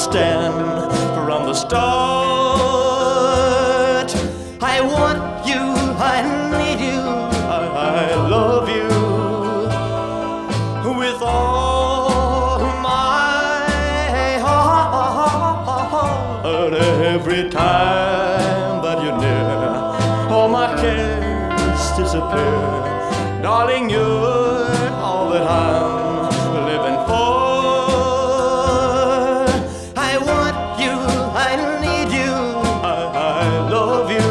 understand from the start. I want you, I need you, I love you with all my heart. Every time that you're near, all my cares disappear. Darling, you're all that I'm living for. I want you, I need you, I love you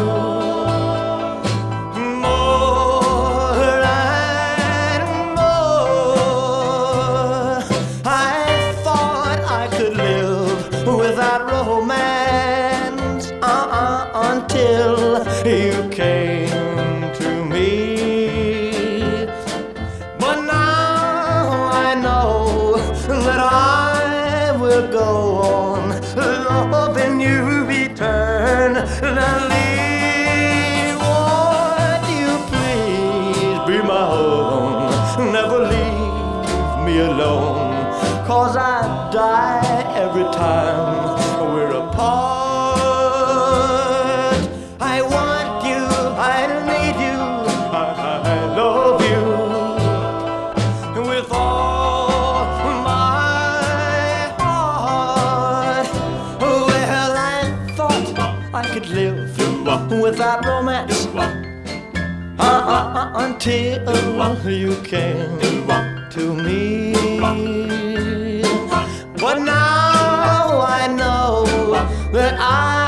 more and more. I thought I could live without romance until you came to me. But now I know that I will go on loving you eternally. Won't you please be my own? Never leave me alone, 'cause I die every time we're apart. I want you, I need you, I love you with all my heart. Well, I thought I could live without romance until you came to me. But now I know that I